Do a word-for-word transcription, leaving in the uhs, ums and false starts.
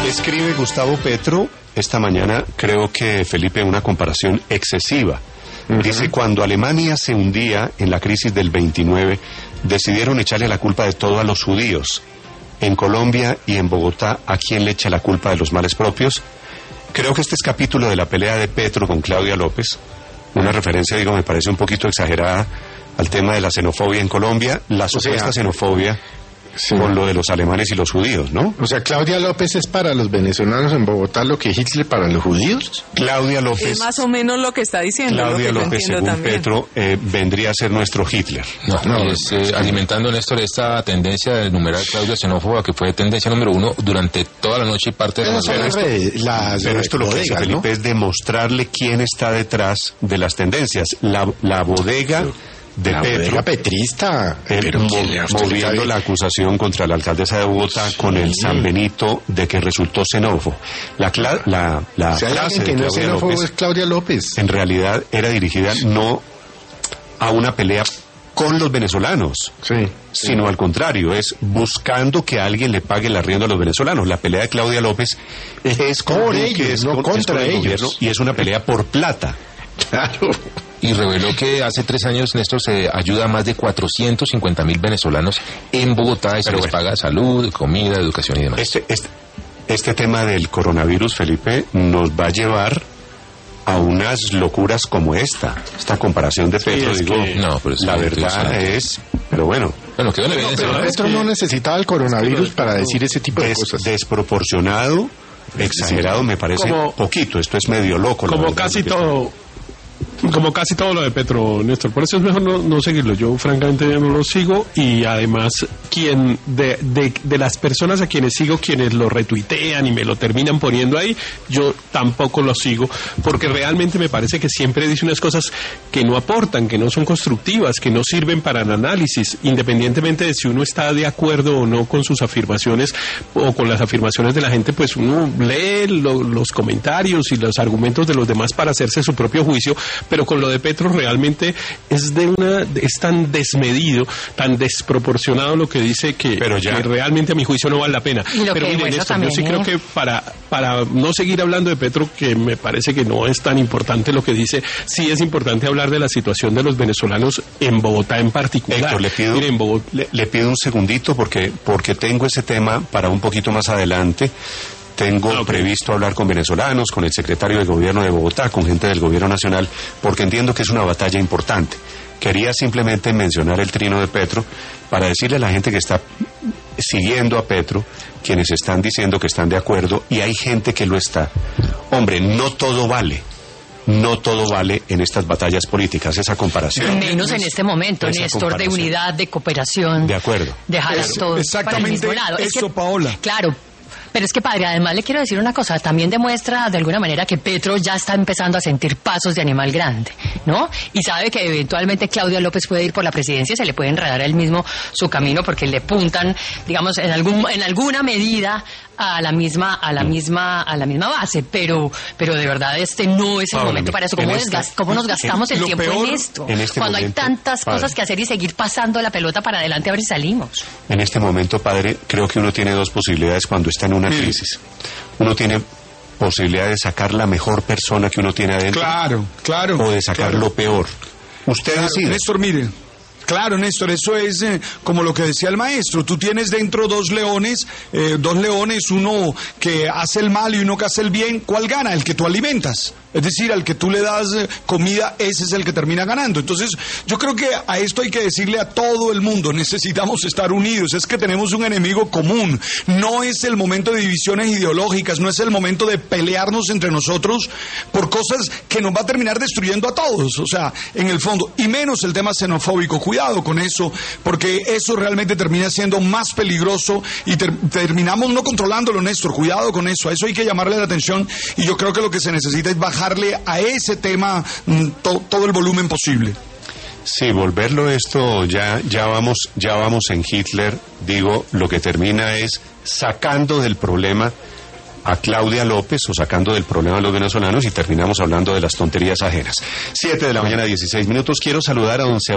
Escribe Gustavo Petro esta mañana, creo que, Felipe, una comparación excesiva. Uh-huh. Dice, cuando Alemania se hundía en la crisis del veintinueve, decidieron echarle la culpa de todo a los judíos. En Colombia y en Bogotá, ¿a quién le echa la culpa de los males propios? Creo que este es capítulo de la pelea de Petro con Claudia López. Una referencia, digo, me parece un poquito exagerada al tema de la xenofobia en Colombia, la supuesta o sea, xenofobia sí. con lo de los alemanes y los judíos, ¿no? O sea, Claudia López es para los venezolanos en Bogotá lo que Hitler para los judíos. Claudia López... Es más o menos lo que está diciendo. Claudia López, según también. Petro, eh, vendría a ser nuestro Hitler. No, no, es, eh, alimentando, Néstor, esta tendencia de numerar Claudia xenófoba, que fue tendencia número uno durante toda la noche y parte de la noche. Pero esto, la, pero esto lo que dice Felipe, ¿no? es demostrarle quién está detrás de las tendencias. La, la bodega... de la Petro, petrista, eh, pero mo moviendo la acusación contra la alcaldesa de Bogotá sí. con el San Benito de que resultó xenófobo. La, la, la si frase que de no Claudia, es López, es Claudia López en realidad era dirigida no a una pelea con los venezolanos, sí, sino sí. al contrario, es buscando que alguien le pague el arriendo a los venezolanos. La pelea de Claudia López es, es por ellos, es, no con, contra es ellos. Gobierno, y es una pelea por plata. Claro. Y reveló que hace tres años, Néstor, se ayuda a más de cuatrocientos cincuenta mil venezolanos en Bogotá y se les bueno, paga salud, comida, educación y demás. Este, este, este tema del coronavirus, Felipe, nos va a llevar a unas locuras como esta. Esta comparación de Petro, sí, digo, que, no, pero la verdad es... Pero bueno... bueno que no, pero, pero Petro no necesitaba el coronavirus es para decir ese tipo de des, cosas. Desproporcionado, exagerado, me parece como, poquito. Esto es medio loco. Como verdad, casi todo... Como casi todo lo de Petro, Néstor, por eso es mejor no, no seguirlo. Yo francamente no lo sigo y además quien de, de, de las personas a quienes sigo, quienes lo retuitean y me lo terminan poniendo ahí, yo tampoco lo sigo porque realmente me parece que siempre dice unas cosas que no aportan, que no son constructivas, que no sirven para el análisis, independientemente de si uno está de acuerdo o no con sus afirmaciones o con las afirmaciones de la gente, pues uno lee lo, los comentarios y los argumentos de los demás para hacerse su propio juicio. Pero con lo de Petro realmente es de una es tan desmedido, tan desproporcionado lo que dice que, pero ya, que realmente a mi juicio no vale la pena. Pero miren, esto, también, yo sí ¿eh? creo que para para no seguir hablando de Petro, que me parece que no es tan importante lo que dice, sí es importante hablar de la situación de los venezolanos en Bogotá en particular. Héctor, le pido, miren, Bogotá, le, le pido un segundito porque porque tengo ese tema para un poquito más adelante. Tengo okay. previsto hablar con venezolanos, con el secretario de Gobierno de Bogotá, con gente del Gobierno Nacional, porque entiendo que es una batalla importante. Quería simplemente mencionar el trino de Petro para decirle a la gente que está siguiendo a Petro, quienes están diciendo que están de acuerdo, y hay gente que lo está. Hombre, no todo vale. No todo vale en estas batallas políticas, esa comparación. Menos en este momento, Néstor, de unidad, de cooperación. De acuerdo. Dejar a todos exactamente para el mismo lado. Eso, es que, Paola. Claro. Pero es que, padre, además le quiero decir una cosa, también demuestra de alguna manera que Petro ya está empezando a sentir pasos de animal grande, ¿no? Y sabe que eventualmente Claudia López puede ir por la presidencia y se le puede enredar a él mismo su camino porque le puntan, digamos, en algún en alguna medida a la misma a la misma a la misma base, pero pero de verdad este no es el Pablo, momento para eso. ¿Cómo, esta, ¿Cómo nos gastamos el tiempo peor, en esto? En este cuando momento, hay tantas padre, cosas que hacer y seguir pasando la pelota para adelante a ver si salimos. En este momento, padre, creo que uno tiene dos posibilidades cuando está en una sí. crisis. Uno tiene posibilidad de sacar la mejor persona que uno tiene adentro. Claro, claro. O de sacar claro. lo peor. Usted claro, decide. Néstor, mire. Claro, Néstor, eso es eh, como lo que decía el maestro. Tú tienes dentro dos leones, eh, dos leones, uno que hace el mal y uno que hace el bien. ¿Cuál gana? El que tú alimentas. Es decir, al que tú le das eh, comida, ese es el que termina ganando. Entonces, yo creo que a esto hay que decirle a todo el mundo, necesitamos estar unidos. Es que tenemos un enemigo común. No es el momento de divisiones ideológicas, no es el momento de pelearnos entre nosotros por cosas que nos va a terminar destruyendo a todos. O sea, en el fondo, y menos el tema xenofóbico. Cuidado con eso, porque eso realmente termina siendo más peligroso y ter terminamos no controlándolo, Néstor. Cuidado con eso, a eso hay que llamarle la atención y yo creo que lo que se necesita es bajarle a ese tema to todo el volumen posible. Sí, volverlo esto, ya, ya vamos, ya vamos en Hitler, digo, lo que termina es sacando del problema a Claudia López o sacando del problema a los venezolanos y terminamos hablando de las tonterías ajenas. Siete de la mañana, dieciséis minutos. Quiero saludar a don Sebastián.